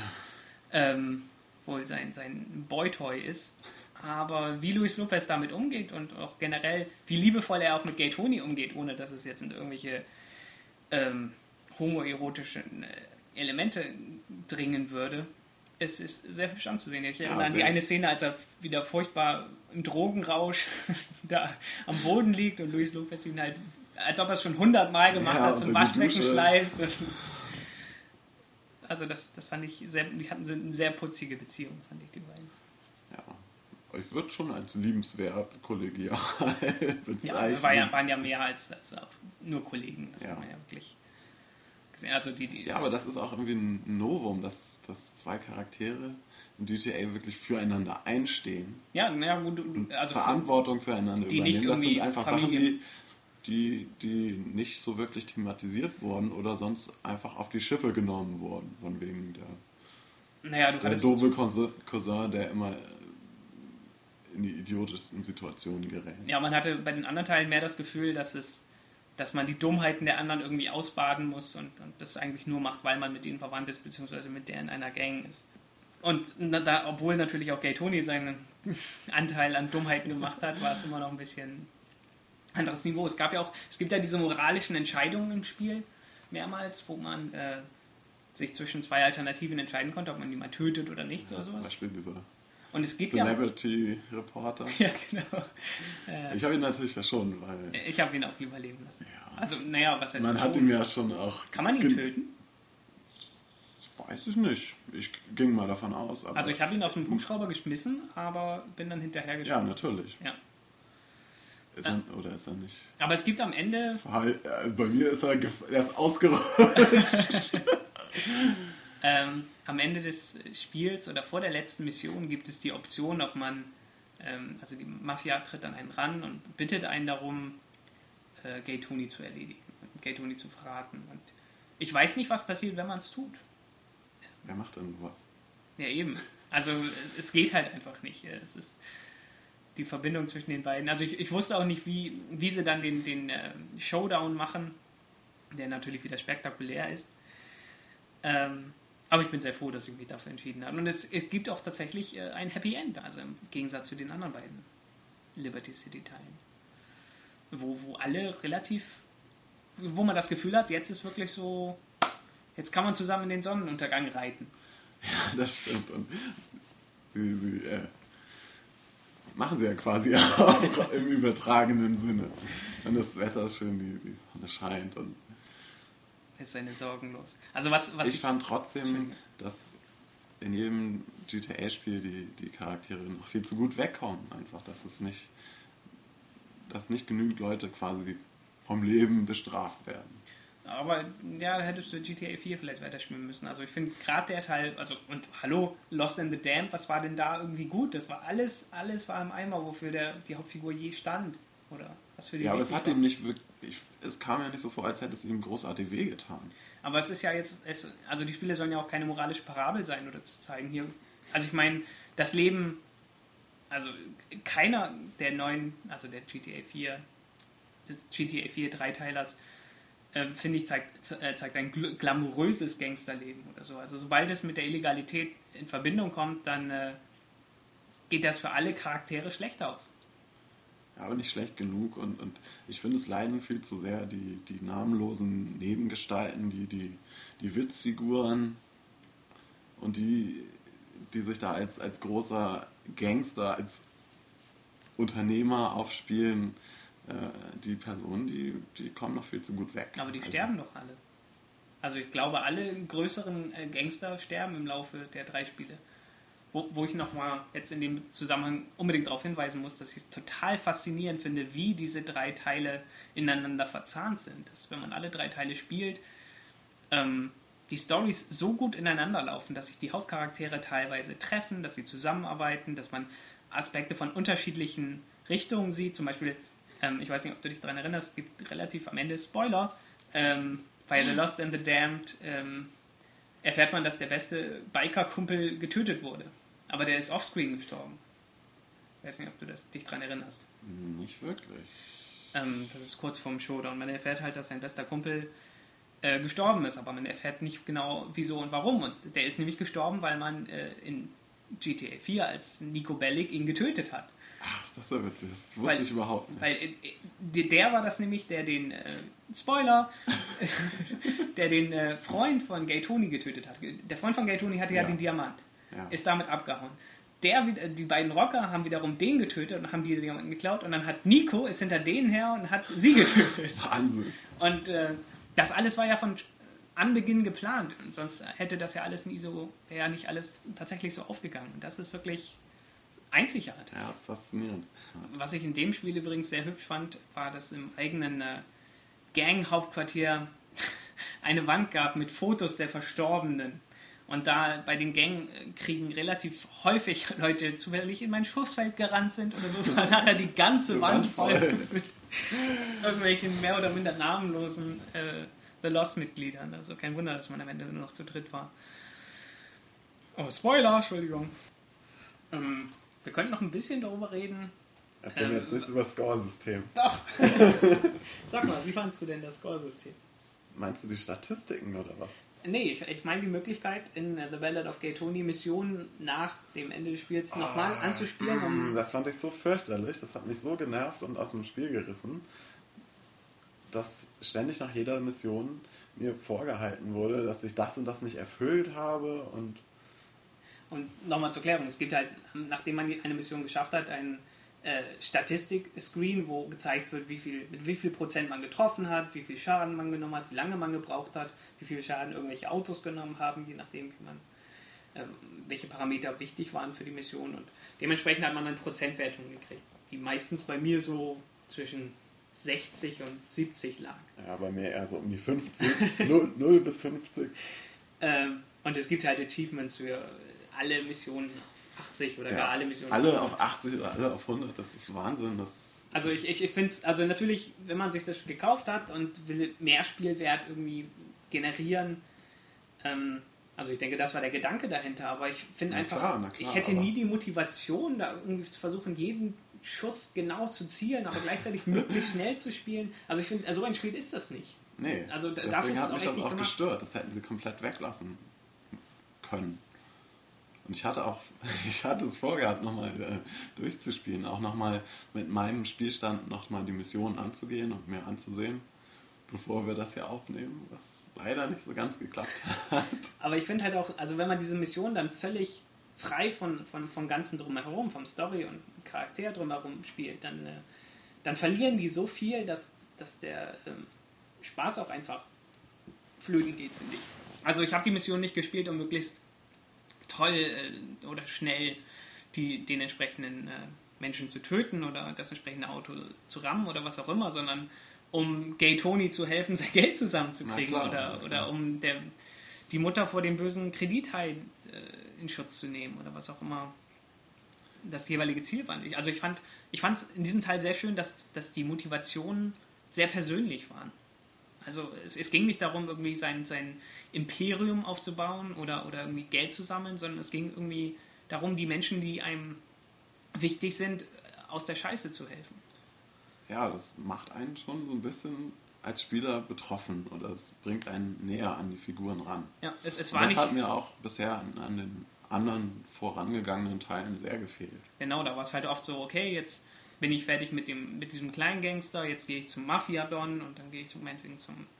wohl sein Boytoy ist. Aber wie Luis Lopez damit umgeht und auch generell, wie liebevoll er auch mit Gay Tony umgeht, ohne dass es jetzt in irgendwelche homoerotischen Elemente dringen würde, es ist sehr hübsch anzusehen. Ich erinnere an die eine Szene, als er wieder furchtbar im Drogenrausch da am Boden liegt und Luis Lopez ihn halt, als ob er es schon 100-mal gemacht hat, zum Waschbecken schleift. Also das fand ich die hatten eine sehr putzige Beziehung, fand ich, die beiden. Ja, ich würde schon als liebenswert kollegial bezeichnen. Ja, also waren ja mehr als nur Kollegen, das hat man ja wirklich gesehen. Also ja, aber das ist auch irgendwie ein Novum, dass zwei Charaktere in GTA wirklich füreinander einstehen. Ja, naja, gut. Also Verantwortung füreinander die übernehmen. Nicht das sind einfach Familien. Sachen, die nicht so wirklich thematisiert wurden oder sonst einfach auf die Schippe genommen wurden, von wegen der doofe Cousin, der immer in die idiotischsten Situationen gerät. Ja, man hatte bei den anderen Teilen mehr das Gefühl, dass man die Dummheiten der anderen irgendwie ausbaden muss und das eigentlich nur macht, weil man mit denen verwandt ist, beziehungsweise mit der in einer Gang ist. Und obwohl natürlich auch Gay Tony seinen Anteil an Dummheiten gemacht hat, war es immer noch ein bisschen anderes Niveau. Es gibt ja diese moralischen Entscheidungen im Spiel mehrmals, wo man sich zwischen zwei Alternativen entscheiden konnte, ob man jemanden tötet oder nicht oder sowas. Zum Beispiel dieser und es gibt Celebrity-Reporter. Ja, genau. Ich habe ihn natürlich verschont, weil... Ich habe ihn auch überleben lassen. Ja. Also, naja, was heißt man hat ihn ja schon auch... Kann man ihn töten? Weiß ich nicht. Ich ging mal davon aus. Aber also ich habe ihn aus dem Hubschrauber geschmissen, aber bin dann hinterher gesprungen. Ja, natürlich. Ja. Oder ist er nicht? Aber es gibt am Ende... Bei mir ist er ist ausgerutscht. Am Ende des Spiels oder vor der letzten Mission gibt es die Option, ob man... also die Mafia tritt an einen ran und bittet einen darum, Gay Tony zu erledigen, Gay Tony zu verraten. Und ich weiß nicht, was passiert, wenn man es tut. Wer macht denn sowas? Ja, eben. Also es geht halt einfach nicht. Es ist die Verbindung zwischen den beiden. Also ich wusste auch nicht, wie sie dann den Showdown machen, der natürlich wieder spektakulär ist. Aber ich bin sehr froh, dass ich mich dafür entschieden habe. Und es gibt auch tatsächlich ein Happy End, also im Gegensatz zu den anderen beiden Liberty City-Teilen. Wo alle wo man das Gefühl hat, jetzt ist wirklich so, jetzt kann man zusammen in den Sonnenuntergang reiten. Ja, das stimmt. Und sie machen sie ja quasi auch im übertragenen Sinne. Und das Wetter ist schön, die Sonne scheint und ist eine sorgenlos. Also was ich fand trotzdem, dass in jedem GTA-Spiel die Charaktere noch viel zu gut wegkommen. Einfach, dass nicht genügend Leute quasi vom Leben bestraft werden. Aber ja, da hättest du GTA 4 vielleicht weiterspielen müssen. Also ich finde gerade der Teil, also und hallo, Lost in the Damned, was war denn da irgendwie gut? Das war alles war im Eimer, wofür die Hauptfigur je stand. Oder was für die aber es hat ihm nicht wirklich, es kam ja nicht so vor, als hätte es ihm großartig wehgetan. Aber es ist ja jetzt, also die Spiele sollen ja auch keine moralische Parabel sein oder zu zeigen hier. Also ich meine, das Leben, also keiner der neuen, also der GTA 4 Dreiteilers, finde ich, zeigt ein glamouröses Gangsterleben oder so. Also sobald es mit der Illegalität in Verbindung kommt, dann geht das für alle Charaktere schlecht aus. Ja, aber nicht schlecht genug und ich finde, es leiden viel zu sehr die namenlosen Nebengestalten, die Witzfiguren und die sich da als großer Gangster, als Unternehmer aufspielen. Die Personen, die kommen noch viel zu gut weg. Aber die sterben doch alle. Also ich glaube, alle größeren Gangster sterben im Laufe der 3 Spiele. Wo ich nochmal jetzt in dem Zusammenhang unbedingt darauf hinweisen muss, dass ich es total faszinierend finde, wie diese 3 Teile ineinander verzahnt sind. Dass, wenn man alle 3 Teile spielt, die Storys so gut ineinander laufen, dass sich die Hauptcharaktere teilweise treffen, dass sie zusammenarbeiten, dass man Aspekte von unterschiedlichen Richtungen sieht. Zum Beispiel, ich weiß nicht, ob du dich daran erinnerst, es gibt relativ am Ende Spoiler, bei The Lost and the Damned erfährt man, dass der beste Biker-Kumpel getötet wurde. Aber der ist offscreen gestorben. Ich weiß nicht, ob du dich daran erinnerst. Nicht wirklich. Das ist kurz vorm Showdown. Man erfährt halt, dass sein bester Kumpel gestorben ist, aber man erfährt nicht genau, wieso und warum. Und der ist nämlich gestorben, weil man in GTA 4 als Nico Bellic ihn getötet hat. Ach, das ist ja witzig. Das wusste ich überhaupt nicht. Weil der war das nämlich, der den Spoiler, der den Freund von Gay Tony getötet hat. Der Freund von Gay Tony hatte ja den Diamant. Ja. Ist damit abgehauen. Die beiden Rocker haben wiederum den getötet und haben die Diamanten geklaut. Und dann hat Nico, ist hinter denen her und hat sie getötet. Wahnsinn. Und das alles war ja von Anbeginn geplant. Und sonst hätte das ja alles wäre ja nicht alles tatsächlich so aufgegangen. Und das ist wirklich einzigartig. Ja, das ist faszinierend. Was ich in dem Spiel übrigens sehr hübsch fand, war, dass im eigenen Gang-Hauptquartier eine Wand gab mit Fotos der Verstorbenen. Und da bei den Gangkriegen relativ häufig Leute zufällig in mein Schussfeld gerannt sind oder so, war nachher die ganze Wand voll mit irgendwelchen mehr oder minder namenlosen The Lost-Mitgliedern. Also kein Wunder, dass man am Ende nur noch zu dritt war. Oh, Spoiler, Entschuldigung. Wir könnten noch ein bisschen darüber reden. Erzähl mir jetzt nichts über das Score-System. Doch. Sag mal, wie fandst du denn das Score-System? Meinst du die Statistiken oder was? Nee, ich meine die Möglichkeit, in The Ballad of Gay Tony Missionen nach dem Ende des Spiels nochmal anzuspielen. Das fand ich so fürchterlich, das hat mich so genervt und aus dem Spiel gerissen, dass ständig nach jeder Mission mir vorgehalten wurde, dass ich das und das nicht erfüllt habe. Und nochmal zur Klärung, es gibt halt, nachdem man eine Mission geschafft hat, einen Statistik-Screen, wo gezeigt wird, mit wie viel Prozent man getroffen hat, wie viel Schaden man genommen hat, wie lange man gebraucht hat, wie viel Schaden irgendwelche Autos genommen haben, je nachdem, welche Parameter wichtig waren für die Mission. Und dementsprechend hat man dann Prozentwertungen gekriegt, die meistens bei mir so zwischen 60 und 70 lag. Ja, bei mir eher so um die 50, 0 bis 50. Und es gibt halt Achievements für alle Missionen auf 80 oder gar alle Missionen. Alle auf 80 oder alle auf 100, das ist Wahnsinn. Also ich finde es, also natürlich, wenn man sich das gekauft hat und will mehr Spielwert irgendwie generieren, also ich denke, das war der Gedanke dahinter, aber ich finde einfach, klar, ich hätte nie die Motivation, da irgendwie zu versuchen, jeden Schuss genau zu zielen, aber gleichzeitig möglichst schnell zu spielen. Also ich finde, so ein Spiel ist das nicht. Nee, also deswegen hat mich das auch gestört. Das hätten sie komplett weglassen können. Und ich hatte es vorgehabt, nochmal durchzuspielen, auch nochmal mit meinem Spielstand nochmal die Mission anzugehen und mir anzusehen, bevor wir das hier aufnehmen, was leider nicht so ganz geklappt hat. Aber ich finde halt auch, also wenn man diese Mission dann völlig frei vom Ganzen drumherum, vom Story und Charakter drumherum spielt, dann verlieren die so viel, dass der Spaß auch einfach flöten geht, finde ich. Also ich habe die Mission nicht gespielt, um möglichst toll oder schnell den entsprechenden Menschen zu töten oder das entsprechende Auto zu rammen oder was auch immer, sondern um Gay Tony zu helfen, sein Geld zusammenzukriegen oder um die Mutter vor dem bösen Kredithai in Schutz zu nehmen oder was auch immer das jeweilige Ziel war. Also ich fand es in diesem Teil sehr schön, dass die Motivationen sehr persönlich waren. Also es ging nicht darum, irgendwie sein Imperium aufzubauen oder irgendwie Geld zu sammeln, sondern es ging irgendwie darum, die Menschen, die einem wichtig sind, aus der Scheiße zu helfen. Ja, das macht einen schon so ein bisschen als Spieler betroffen oder es bringt einen näher an die Figuren ran. Ja, das hat mir auch bisher an den anderen vorangegangenen Teilen sehr gefehlt. Genau, da war es halt oft so, okay, jetzt bin ich fertig mit diesem kleinen Gangster, jetzt gehe ich zum Mafia-Don und dann gehe ich meinetwegen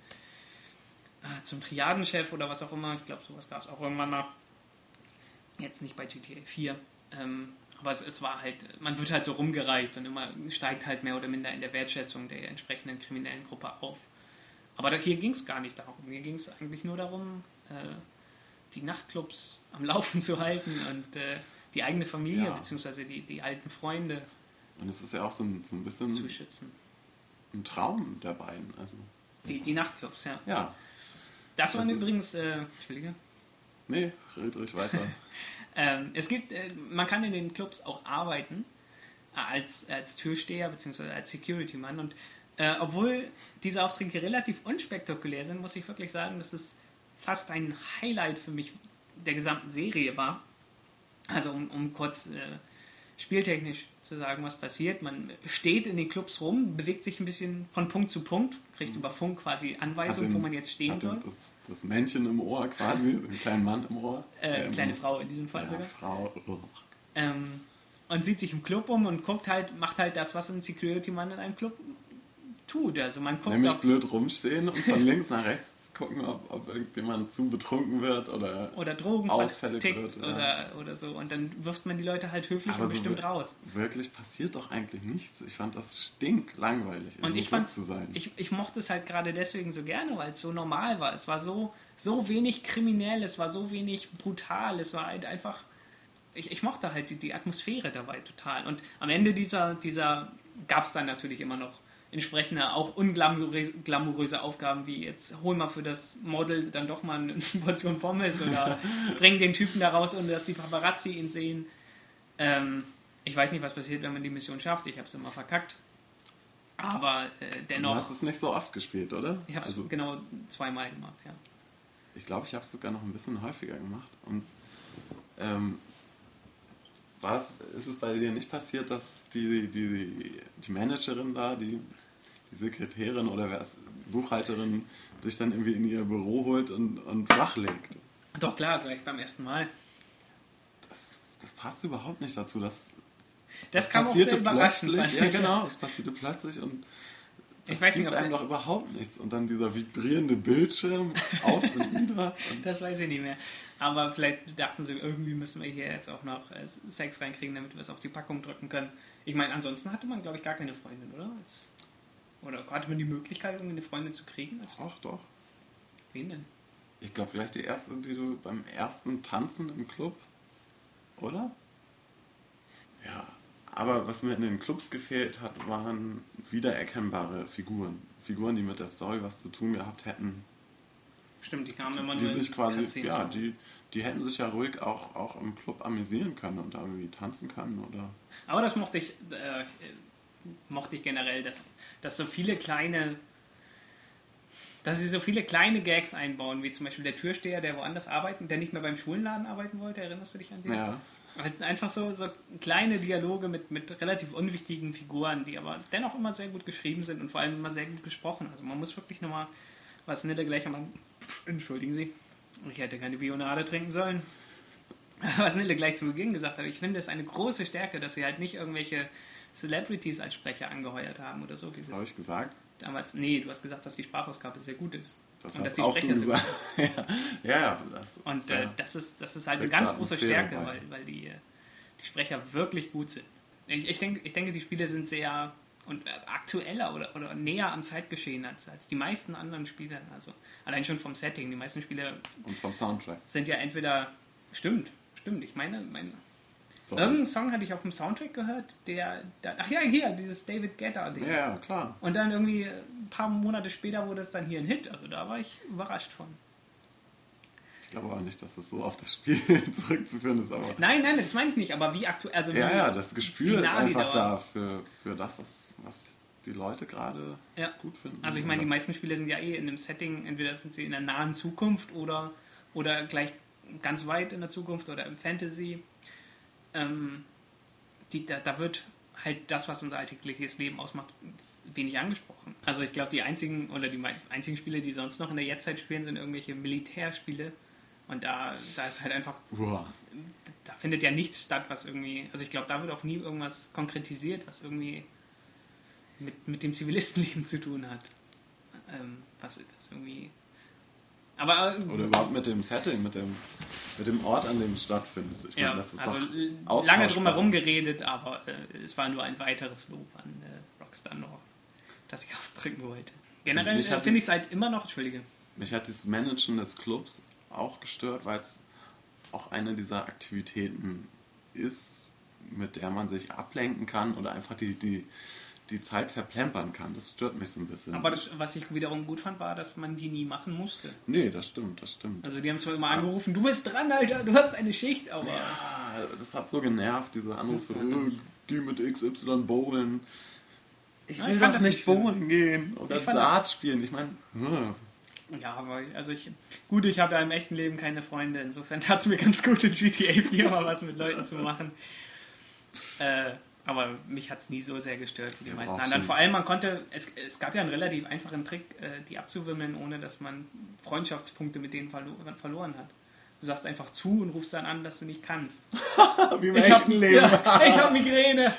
zum Triadenchef oder was auch immer. Ich glaube, sowas gab es auch irgendwann mal. Jetzt nicht bei GTA 4. Aber es war halt, man wird halt so rumgereicht und immer steigt halt mehr oder minder in der Wertschätzung der entsprechenden kriminellen Gruppe auf. Aber hier ging es gar nicht darum. Hier ging es eigentlich nur darum, die Nachtclubs am Laufen zu halten und die eigene Familie, beziehungsweise die alten Freunde und es ist ja auch so ein bisschen zu schützen. Ein Traum der beiden. Also. Die Nachtclubs, ja. Ja. Das waren übrigens, Entschuldige. Nee, red ruhig weiter. Man kann in den Clubs auch arbeiten als Türsteher bzw. als Security-Mann und obwohl diese Aufträge relativ unspektakulär sind, muss ich wirklich sagen, dass es fast ein Highlight für mich der gesamten Serie war. Also um kurz spieltechnisch zu sagen, was passiert. Man steht in den Clubs rum, bewegt sich ein bisschen von Punkt zu Punkt, kriegt über Funk quasi Anweisungen, wo man jetzt stehen soll. Das Männchen im Ohr quasi, einen kleinen Mann im Ohr. Kleine Frau in diesem Fall sogar. Frau. Und sieht sich im Club um und macht halt das, was ein Security-Mann in einem Club tut. Also man guckt, nämlich blöd rumstehen und von links nach rechts gucken, ob irgendjemand zu betrunken wird oder Drogen ausfällig wird oder so. Und dann wirft man die Leute halt höflich und bestimmt raus. Wirklich passiert doch eigentlich nichts. Ich fand das stinklangweilig, in so Club zu sein. Ich mochte es halt gerade deswegen so gerne, weil es so normal war. Es war so wenig kriminell, es war so wenig brutal, es war halt einfach... Ich mochte halt die Atmosphäre dabei total. Und am Ende dieser gab es dann natürlich immer noch entsprechende, auch unglamouröse Aufgaben, wie jetzt hol mal für das Model dann doch mal eine Portion Pommes oder bring den Typen da raus, ohne dass die Paparazzi ihn sehen. Ich weiß nicht, was passiert, wenn man die Mission schafft. Ich habe es immer verkackt. Aber dennoch... Du hast es nicht so oft gespielt, oder? Ich habe es genau 2-mal gemacht, ja. Ich glaube, ich habe es sogar noch ein bisschen häufiger gemacht. Und ist es bei dir nicht passiert, dass die Managerin da, die Sekretärin oder Buchhalterin dich dann irgendwie in ihr Büro holt und wachlegt? Doch, klar, gleich beim ersten Mal. Das passt überhaupt nicht dazu. Das kam auch sehr überraschend. Ja, genau, das passierte plötzlich und das gibt einem doch überhaupt nichts. Und dann dieser vibrierende Bildschirm auf und nieder. Das weiß ich nicht mehr. Aber vielleicht dachten sie, irgendwie müssen wir hier jetzt auch noch Sex reinkriegen, damit wir es auf die Packung drücken können. Ich meine, ansonsten hatte man, glaube ich, gar keine Freundin, oder? Oder hatte man die Möglichkeit, irgendwie eine Freundin zu kriegen? Ach doch. Wen denn? Ich glaube, vielleicht die erste, die du beim ersten Tanzen im Club, oder? Ja, Aber was mir in den Clubs gefehlt hat, waren wiedererkennbare Figuren. Figuren, die mit der Story was zu tun gehabt hätten. Stimmt, die kamen immer nur die sich quasi, die hätten sich ja ruhig auch im Club amüsieren können und da irgendwie tanzen können, oder? Aber das mochte ich generell, dass so viele kleine, dass sie so viele kleine Gags einbauen, wie zum Beispiel der Türsteher, der woanders der nicht mehr beim Schulenladen arbeiten wollte. Erinnerst du dich an den? Ja. Einfach so kleine Dialoge mit relativ unwichtigen Figuren, die aber dennoch immer sehr gut geschrieben sind und vor allem immer sehr gut gesprochen. Also man muss wirklich nochmal, was Nille gleich einmal, entschuldigen Sie, ich hätte keine Bionade trinken sollen, was Nille gleich zu Beginn gesagt hat, ich finde es eine große Stärke, dass sie halt nicht irgendwelche Celebrities als Sprecher angeheuert haben oder so. Das habe ich gesagt? Damals, nee, du hast gesagt, dass die Sprachausgabe sehr gut ist. Das und hast auch du gesagt. Das ist halt eine ganz große Stärke, weil die Sprecher wirklich gut sind. Ich denke, die Spiele sind sehr aktueller oder näher am Zeitgeschehen als die meisten anderen Spiele. Also allein schon vom Setting. Die meisten Spiele und vom Soundtrack sind ja entweder... Stimmt. Ich meine... Irgendeinen Song hatte ich auf dem Soundtrack gehört, dieses David Guetta-Ding. Ja, klar. Und dann irgendwie ein paar Monate später wurde es dann hier ein Hit. Also da war ich überrascht von. Ich glaube aber nicht, dass das so auf das Spiel zurückzuführen ist. Aber nein, das meine ich nicht. Aber wie aktuell... Also das Gespür ist einfach da für das, was die Leute gerade gut finden. Also ich meine, die meisten Spiele sind ja in einem Setting, entweder sind sie in der nahen Zukunft oder gleich ganz weit in der Zukunft oder im Fantasy. Da wird halt das, was unser alltägliches Leben ausmacht, wenig angesprochen. Also ich glaube, die einzigen Spiele, die sonst noch in der Jetztzeit spielen, sind irgendwelche Militärspiele. Und da ist halt einfach... Wow. Da findet ja nichts statt, was irgendwie... Also ich glaube, da wird auch nie irgendwas konkretisiert, was irgendwie mit dem Zivilistenleben zu tun hat. Was irgendwie... Aber, oder überhaupt mit dem Setting, mit dem Ort, an dem es stattfindet. Ich meine, das ist also lange drum herum geredet, aber es war nur ein weiteres Lob an Rockstar North, das ich ausdrücken wollte. Generell finde ich es halt immer noch... Entschuldige. Mich hat das Managen des Clubs auch gestört, weil es auch eine dieser Aktivitäten ist, mit der man sich ablenken kann oder einfach die Zeit verplempern kann. Das stört mich so ein bisschen. Aber was ich wiederum gut fand, war, dass man die nie machen musste. Nee, das stimmt. Also die haben zwar immer angerufen, du bist dran, Alter, du hast eine Schicht, aber... Ja, das hat so genervt, diese Anrufe, geh mit XY bowlen. Ich will doch nicht bowlen gehen oder Dart spielen. Ich meine... Ja, aber ich habe ja im echten Leben keine Freunde, insofern tat es mir ganz gut, in GTA 4 mal was mit Leuten zu machen. Aber mich hat es nie so sehr gestört wie die meisten anderen. Vor allem, es gab ja einen relativ einfachen Trick, die abzuwimmeln, ohne dass man Freundschaftspunkte mit denen verloren hat. Du sagst einfach zu und rufst dann an, dass du nicht kannst. Wie im echten Leben. Ja, ich habe Migräne.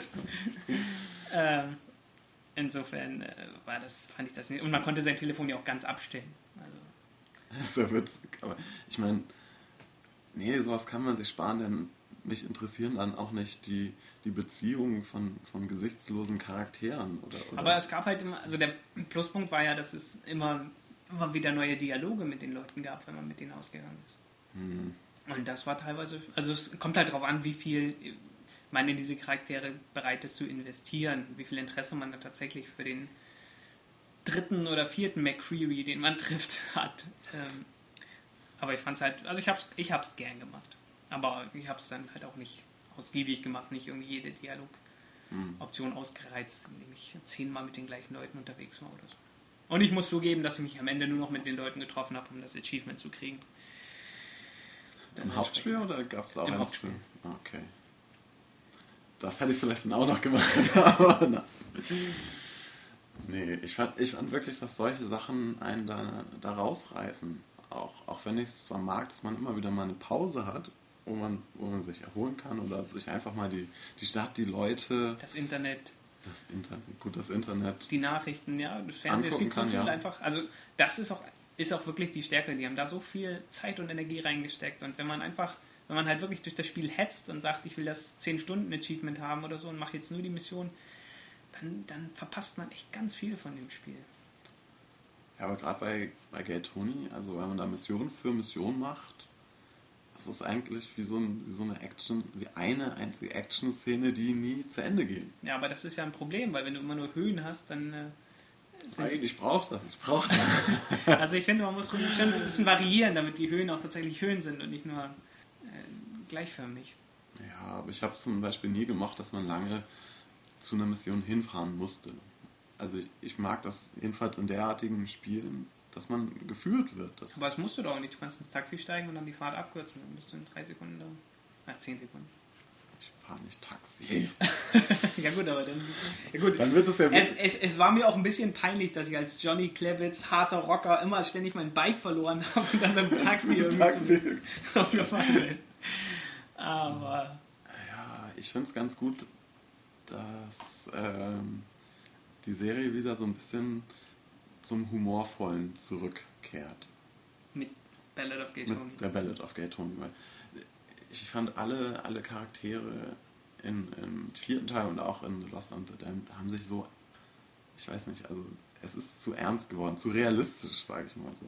Insofern fand ich das nicht. Und man konnte sein Telefon ja auch ganz abstellen. Also. Das ist ja witzig. Aber ich meine, sowas kann man sich sparen, denn mich interessieren dann auch nicht die Beziehungen von gesichtslosen Charakteren. Oder aber es gab halt immer, also der Pluspunkt war ja, dass es immer wieder neue Dialoge mit den Leuten gab, wenn man mit denen ausgegangen ist. Und das war teilweise, also es kommt halt darauf an, wie viel man in diese Charaktere bereit ist zu investieren, wie viel Interesse man da tatsächlich für den 3. oder 4. McCreary, den man trifft, hat. Aber ich fand's halt, also ich hab's gern gemacht. Aber ich habe es dann halt auch nicht ausgiebig gemacht, nicht irgendwie jede Dialogoption ausgereizt, indem ich 10-mal mit den gleichen Leuten unterwegs war oder so. Und ich muss zugeben, dass ich mich am Ende nur noch mit den Leuten getroffen habe, um das Achievement zu kriegen. Im Hauptspiel oder gab es auch im Hauptspiel? Okay. Das hätte ich vielleicht dann auch noch gemacht, aber na. Nee, ich fand wirklich, dass solche Sachen einen da rausreißen. Auch wenn ich es zwar mag, dass man immer wieder mal eine Pause hat, wo man sich erholen kann oder sich einfach mal die Stadt, die Leute... Das Internet. Das Internet. Die Nachrichten, ja, das Fernsehen. Es gibt so viel einfach... Also das ist auch wirklich die Stärke. Die haben da so viel Zeit und Energie reingesteckt. Und wenn man halt wirklich durch das Spiel hetzt und sagt, ich will das 10-Stunden-Achievement haben oder so und mache jetzt nur die Mission, dann verpasst man echt ganz viel von dem Spiel. Ja, aber gerade bei Gate Tony, also wenn man da Mission für Mission macht, es ist eigentlich wie eine einzige Action-Szene, die nie zu Ende geht. Ja, aber das ist ja ein Problem, weil wenn du immer nur Höhen hast, dann... Ich brauche das. Also ich finde, man muss schon ein bisschen variieren, damit die Höhen auch tatsächlich Höhen sind und nicht nur gleichförmig. Ja, aber ich habe es zum Beispiel nie gemocht, dass man lange zu einer Mission hinfahren musste. Also ich mag das jedenfalls in derartigen Spielen, dass man geführt wird. Aber das musst du doch nicht. Du kannst ins Taxi steigen und dann die Fahrt abkürzen. Dann bist du in 3 Sekunden da. 10 Sekunden. Ich fahre nicht Taxi. Ja gut, aber dann... Ja gut. Dann wird es ja... Es war mir auch ein bisschen peinlich, dass ich als Johnny Klevitz, harter Rocker, immer ständig mein Bike verloren habe und dann im Taxi irgendwie gefahren bin. Aber... Ja, ich finde es ganz gut, dass die Serie wieder so ein bisschen zum Humorvollen zurückkehrt. Mit Ballad of Gay Tony. Mit der Ballad of Gay Tony. Weil ich fand alle Charaktere im 4. Teil und auch in The Lost and the Damned haben sich so, ich weiß nicht, also es ist zu ernst geworden, zu realistisch, sage ich mal so.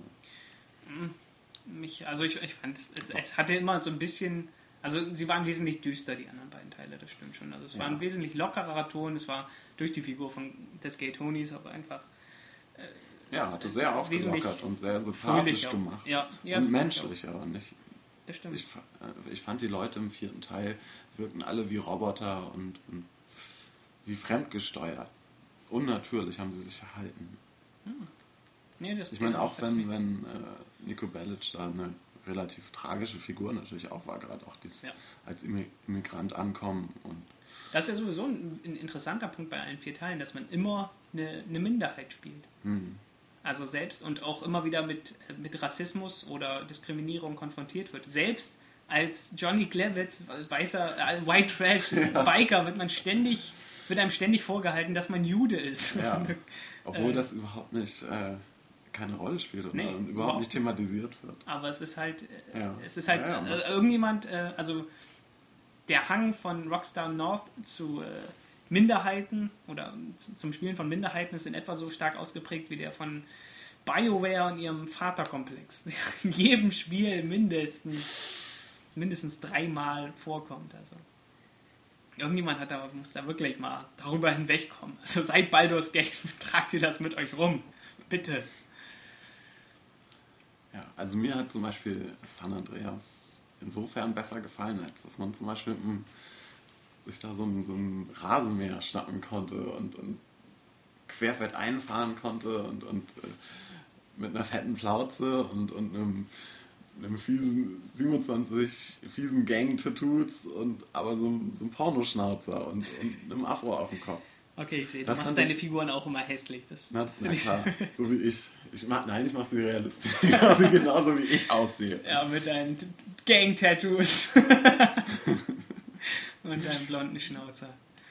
Ich fand, es hatte immer so ein bisschen, also sie waren wesentlich düster, die anderen beiden Teile, das stimmt schon. Also es war ein wesentlich lockerer Ton, es war durch die Figur des Gay Tonys aber einfach... hatte sehr aufgelockert und sehr sympathisch gemacht. Ja, und menschlicher. Nicht. Das stimmt. Ich fand, die Leute im 4. Teil wirkten alle wie Roboter und wie fremdgesteuert. Unnatürlich haben sie sich verhalten. Nee, ich meine, auch wenn Nico Bellic da eine relativ tragische Figur natürlich auch war, gerade auch als Immigrant ankommen. Und das ist ja sowieso ein interessanter Punkt bei allen 4 Teilen, dass man immer eine Minderheit spielt. Also selbst und auch immer wieder mit Rassismus oder Diskriminierung konfrontiert wird. Selbst als Johnny Klevitz, weißer White Trash Biker, wird einem ständig vorgehalten, dass man Jude ist. Ja. Obwohl das überhaupt nicht keine Rolle spielt und überhaupt nicht thematisiert wird. Aber es ist halt, irgendjemand, also der Hang von Rockstar North zu Minderheiten oder zum Spielen von Minderheiten ist in etwa so stark ausgeprägt wie der von BioWare und ihrem Vaterkomplex. In jedem Spiel mindestens 3-mal vorkommt. Also irgendjemand muss da wirklich mal darüber hinwegkommen. Also seit Baldur's Gate tragt ihr das mit euch rum. Bitte. Ja, also mir hat zum Beispiel San Andreas insofern besser gefallen, als dass man zum Beispiel sich da so ein Rasenmäher schnappen konnte und querfeld einfahren konnte und mit einer fetten Plauze und einem fiesen 27 fiesen Gang-Tattoos aber so ein Pornoschnauzer und einem Afro auf dem Kopf. Okay, ich sehe, du machst deine Figuren auch immer hässlich. Na klar, so wie ich. Ich mache sie realistisch. Ich mache sie genauso wie ich aussehe. Ja, mit deinen Gang-Tattoos. Und deinem blonden Schnauzer.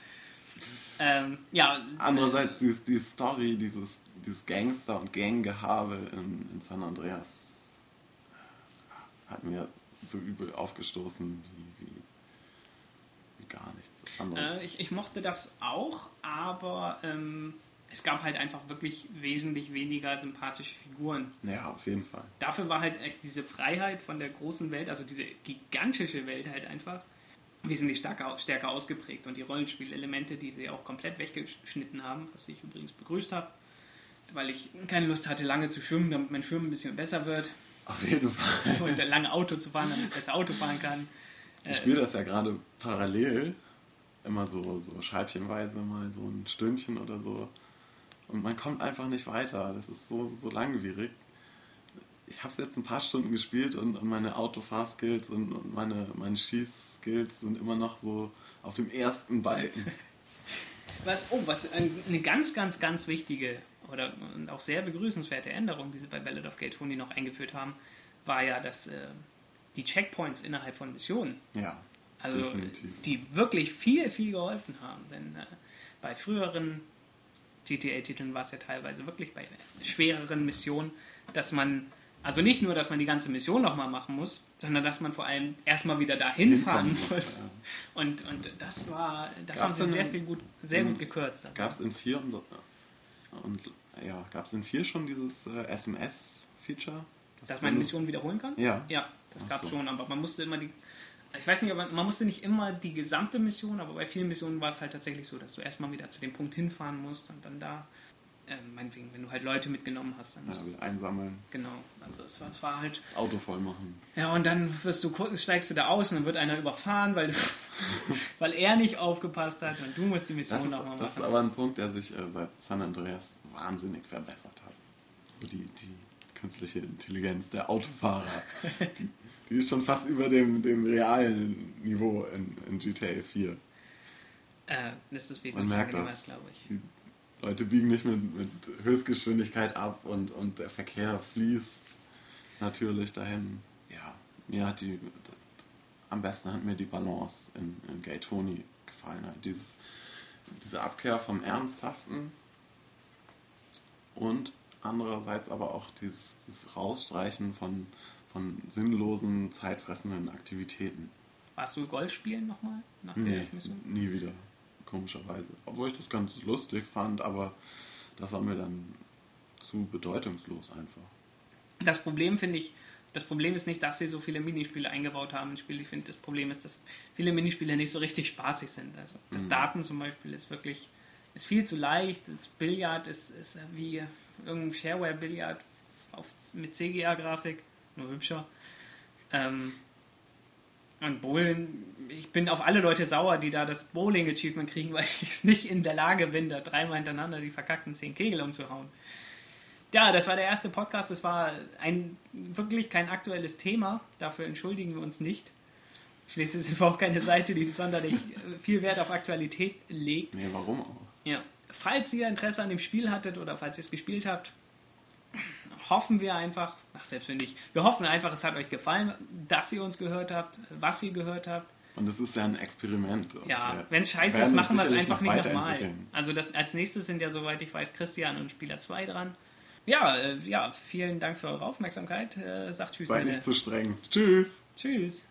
Andererseits die Story, dieses Gangster- und Ganggehabe in San Andreas hat mir so übel aufgestoßen wie gar nichts anderes. Ich mochte das auch, aber es gab halt einfach wirklich wesentlich weniger sympathische Figuren. Ja, auf jeden Fall. Dafür war halt echt diese Freiheit von der großen Welt, also diese gigantische Welt halt einfach wesentlich stärker ausgeprägt und die Rollenspielelemente, die sie auch komplett weggeschnitten haben, was ich übrigens begrüßt habe, weil ich keine Lust hatte, lange zu schwimmen, damit mein Schwimmen ein bisschen besser wird. Auf jeden Fall. Und lange Auto zu fahren, damit ich besser Auto fahren kann. Ich spiele das ja gerade parallel, immer so scheibchenweise, mal so ein Stündchen oder so. Und man kommt einfach nicht weiter. Das ist so langwierig. Ich habe es jetzt ein paar Stunden gespielt und meine Autofahrskills und meine Schießskills sind immer noch so auf dem ersten Balken. Was eine ganz, ganz, ganz wichtige oder auch sehr begrüßenswerte Änderung, die sie bei Ballad of Gay Tony noch eingeführt haben, war ja, dass die Checkpoints innerhalb von Missionen, also definitiv, die wirklich viel, viel geholfen haben. Denn bei früheren GTA-Titeln war es ja teilweise wirklich bei schwereren Missionen, dass man also nicht nur, dass man die ganze Mission nochmal machen muss, sondern dass man vor allem erstmal wieder dahin fahren muss. Ja. Und das haben sie sehr gut gekürzt. Gab es in 4 gab es in 4 schon dieses SMS-Feature? Dass man Missionen wiederholen kann? Ja. Ja, Das gab schon, aber man musste immer ich weiß nicht, aber man musste nicht immer die gesamte Mission, aber bei vielen Missionen war es halt tatsächlich so, dass du erstmal wieder zu dem Punkt hinfahren musst und dann da, meinetwegen, wenn du halt Leute mitgenommen hast, dann musst du einsammeln. Genau, also es war halt... Das Auto voll machen. Ja, und dann steigst du da aus und dann wird einer überfahren, weil er nicht aufgepasst hat und du musst die Mission nochmal machen. Das ist aber ein Punkt, der sich seit San Andreas wahnsinnig verbessert hat. So die künstliche Intelligenz der Autofahrer, die ist schon fast über dem realen Niveau in GTA 4. Das ist wesentlich angenehmer, glaube ich. Die Leute biegen nicht mit Höchstgeschwindigkeit ab und der Verkehr fließt natürlich dahin. Ja, am besten hat mir die Balance in Gay Tony gefallen. Halt diese Abkehr vom Ernsthaften und andererseits aber auch dieses Rausstreichen von sinnlosen, zeitfressenden Aktivitäten. Warst du Golf spielen nochmal? Nee, nie wieder. Komischerweise. Obwohl ich das ganz lustig fand, aber das war mir dann zu bedeutungslos einfach. Das Problem ist nicht, dass sie so viele Minispiele eingebaut haben ins Spiel. Ich finde, das Problem ist, dass viele Minispiele nicht so richtig spaßig sind. Also das Daten zum Beispiel ist viel zu leicht. Das Billard ist wie irgendein Shareware-Billard mit CGA-Grafik, nur hübscher. Und Bowling, ich bin auf alle Leute sauer, die da das Bowling-Achievement kriegen, weil ich nicht in der Lage bin, da 3-mal hintereinander die verkackten 10 Kegel umzuhauen. Ja, das war der erste Podcast. Das war wirklich kein aktuelles Thema. Dafür entschuldigen wir uns nicht. Schließlich sind wir auch keine Seite, die sonderlich viel Wert auf Aktualität legt. Nee, warum auch? Ja. Falls ihr Interesse an dem Spiel hattet oder falls ihr es gespielt habt, hoffen wir einfach, selbst wenn nicht, wir hoffen einfach, es hat euch gefallen, dass ihr uns gehört habt, was ihr gehört habt. Und es ist ja ein Experiment. Ja, wenn es scheiße ist, machen wir es einfach nicht nochmal. Also als nächstes sind ja, soweit ich weiß, Christian und Spieler 2 dran. Ja, vielen Dank für eure Aufmerksamkeit. Sagt Tschüss. Seid nicht zu streng. Tschüss. Tschüss.